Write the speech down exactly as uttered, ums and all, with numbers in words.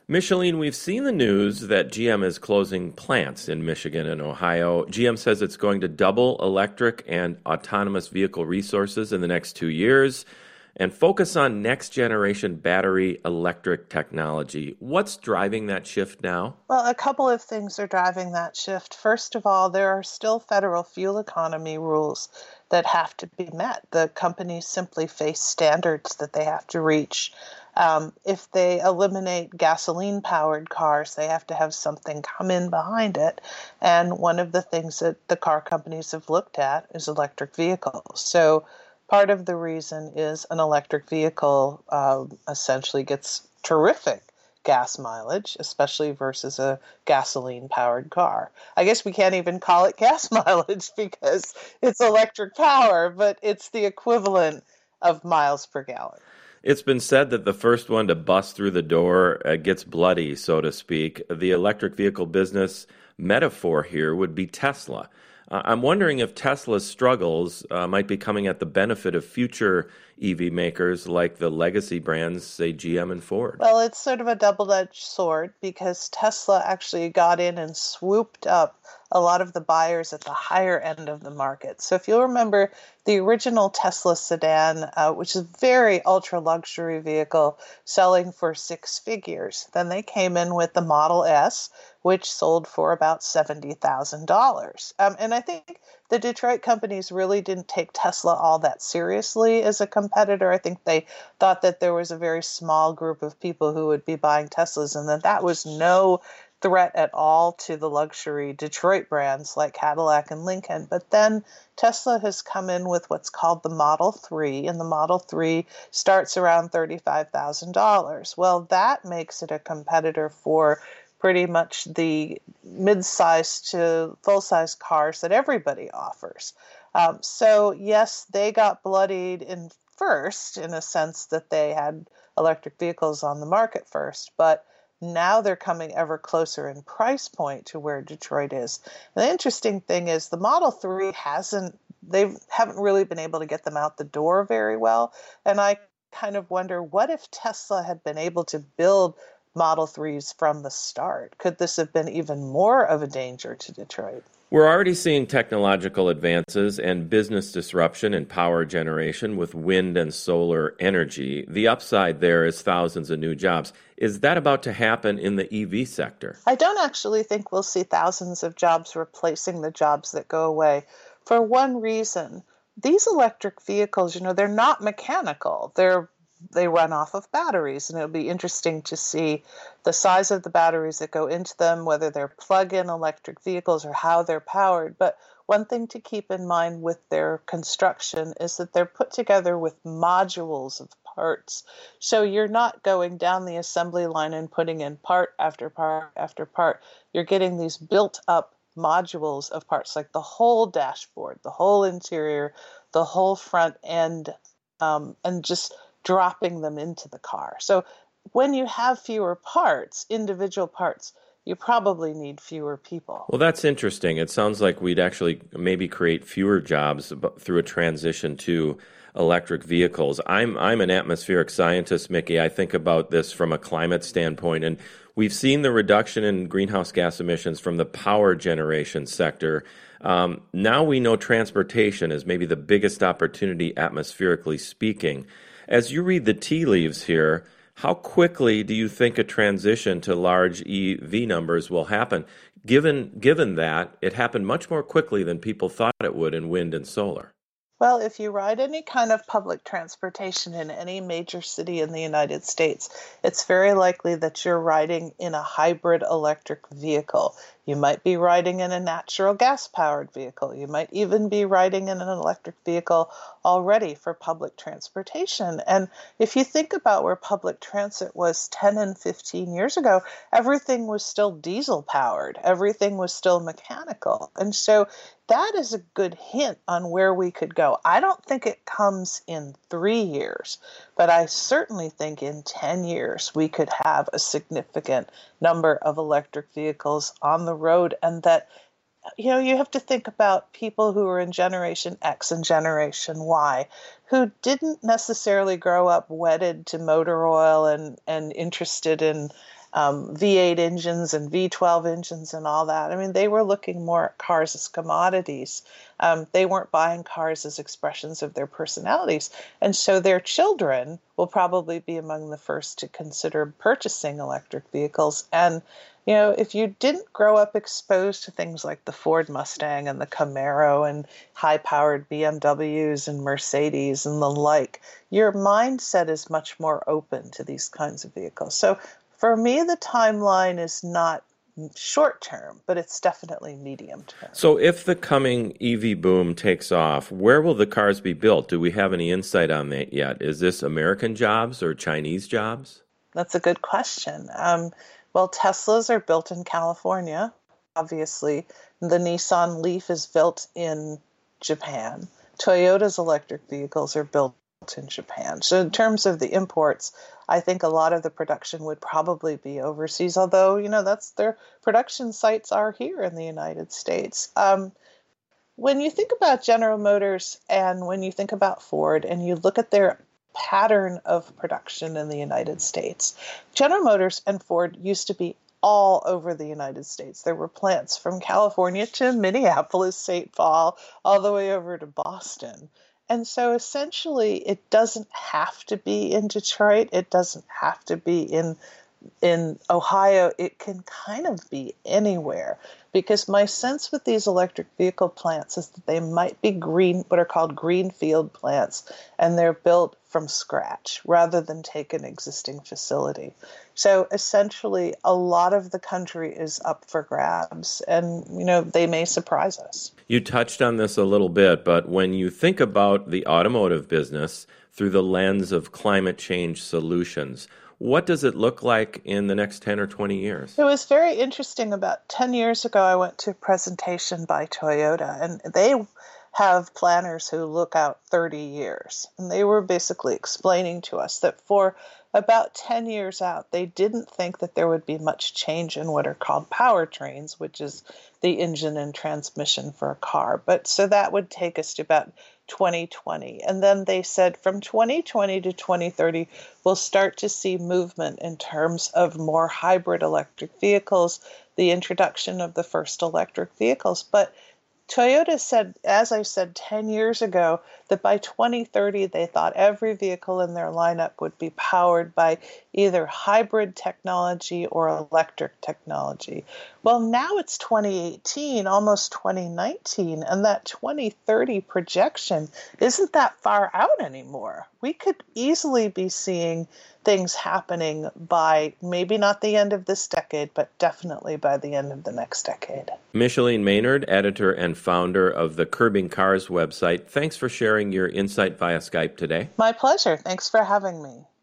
Micheline, we've seen the news that G M is closing plants in Michigan and Ohio. G M says it's going to double electric and autonomous vehicle resources in the next two years and focus on next generation battery electric technology. What's driving that shift now? Well, a couple of things are driving that shift. First of all, there are still federal fuel economy rules that have to be met. The companies simply face standards that they have to reach. Um, if they eliminate gasoline-powered cars, they have to have something come in behind it. And one of the things that the car companies have looked at is electric vehicles. So part of the reason is an electric vehicle uh, essentially gets terrific gas mileage, especially versus a gasoline-powered car. I guess we can't even call it gas mileage because it's electric power, but it's the equivalent of miles per gallon. It's been said that the first one to bust through the door uh, gets bloody, so to speak. The electric vehicle business metaphor here would be Tesla. Uh, I'm wondering if Tesla's struggles uh, might be coming at the benefit of future E V makers like the legacy brands, say G M and Ford. Well, it's sort of a double-edged sword because Tesla actually got in and swooped up a lot of the buyers at the higher end of the market. So if you'll remember, the original Tesla sedan, uh, which is a very ultra-luxury vehicle selling for six figures, then they came in with the Model S, which sold for about seventy thousand dollars. Um, and I think the Detroit companies really didn't take Tesla all that seriously as a competitor. I think they thought that there was a very small group of people who would be buying Teslas and that that was no threat at all to the luxury Detroit brands like Cadillac and Lincoln. But then Tesla has come in with what's called the Model three, and the Model three starts around thirty-five thousand dollars. Well, that makes it a competitor for pretty much the mid-size to full-size cars that everybody offers. Um, so yes, they got bloodied in first in a sense that they had electric vehicles on the market first, but now they're coming ever closer in price point to where Detroit is. And the interesting thing is the Model three hasn't, they haven't really been able to get them out the door very well. And I kind of wonder, what if Tesla had been able to build Model threes from the start? Could this have been even more of a danger to Detroit? We're already seeing technological advances and business disruption in power generation with wind and solar energy. The upside there is thousands of new jobs. Is that about to happen in the E V sector? I don't actually think we'll see thousands of jobs replacing the jobs that go away. For one reason, these electric vehicles, you know, they're not mechanical. They're They run off of batteries, and it'll be interesting to see the size of the batteries that go into them, whether they're plug-in electric vehicles or how they're powered. But one thing to keep in mind with their construction is that they're put together with modules of parts. So you're not going down the assembly line and putting in part after part after part. You're getting these built-up modules of parts, like the whole dashboard, the whole interior, the whole front end, um, and just dropping them into the car. So when you have fewer parts, individual parts, you probably need fewer people. Well, that's interesting. It sounds like we'd actually maybe create fewer jobs through a transition to electric vehicles. I'm I'm an atmospheric scientist, Mickey. I think about this from a climate standpoint, and we've seen the reduction in greenhouse gas emissions from the power generation sector. Um, now we know transportation is maybe the biggest opportunity, atmospherically speaking. As you read the tea leaves here, how quickly do you think a transition to large E V numbers will happen, given given that it happened much more quickly than people thought it would in wind and solar? Well, if you ride any kind of public transportation in any major city in the United States, it's very likely that you're riding in a hybrid electric vehicle. You might be riding in a natural gas-powered vehicle. You might even be riding in an electric vehicle already for public transportation. And if you think about where public transit was ten and fifteen years ago, everything was still diesel-powered. Everything was still mechanical. And so that is a good hint on where we could go. I don't think it comes in three years, but I certainly think in ten years we could have a significant number of electric vehicles on the road. And that, you know, you have to think about people who are in Generation X and Generation Y, who didn't necessarily grow up wedded to motor oil and, and interested in um, V eight engines and V twelve engines and all that. I mean, they were looking more at cars as commodities. Um, they weren't buying cars as expressions of their personalities. And so their children will probably be among the first to consider purchasing electric vehicles. And you know, if you didn't grow up exposed to things like the Ford Mustang and the Camaro and high-powered B M Ws and Mercedes and the like, your mindset is much more open to these kinds of vehicles. So for me, the timeline is not short term, but it's definitely medium term. So if the coming E V boom takes off, where will the cars be built? Do we have any insight on that yet? Is this American jobs or Chinese jobs? That's a good question. Um, Well, Teslas are built in California, obviously. The Nissan Leaf is built in Japan. Toyota's electric vehicles are built in Japan. So in terms of the imports, I think a lot of the production would probably be overseas, although, you know, that's their production sites are here in the United States. Um, when you think about General Motors and when you think about Ford and you look at their pattern of production in the United States. General Motors and Ford used to be all over the United States. There were plants from California to Minneapolis, Saint Paul, all the way over to Boston. And so essentially it doesn't have to be in Detroit. It doesn't have to be in in Ohio. It can kind of be anywhere, because my sense with these electric vehicle plants is that they might be green, what are called greenfield plants, and they're built from scratch rather than take an existing facility. So essentially, a lot of the country is up for grabs, and you know they may surprise us. You touched on this a little bit, but when you think about the automotive business through the lens of climate change solutions, what does it look like in the next ten or twenty years? It was very interesting. About ten years ago, I went to a presentation by Toyota, and they have planners who look out thirty years. And they were basically explaining to us that for about ten years out, they didn't think that there would be much change in what are called powertrains, which is the engine and transmission for a car. But so that would take us to about twenty twenty. And then they said from twenty twenty to twenty thirty, we'll start to see movement in terms of more hybrid electric vehicles, the introduction of the first electric vehicles. But Toyota said, as I said ten years ago, that by twenty thirty, they thought every vehicle in their lineup would be powered by either hybrid technology or electric technology. Well, now it's twenty eighteen, almost twenty nineteen, and that twenty thirty projection isn't that far out anymore. We could easily be seeing things happening by maybe not the end of this decade, but definitely by the end of the next decade. Micheline Maynard, editor and founder of the Curbing Cars website, thanks for sharing your insight via Skype today. My pleasure. Thanks for having me.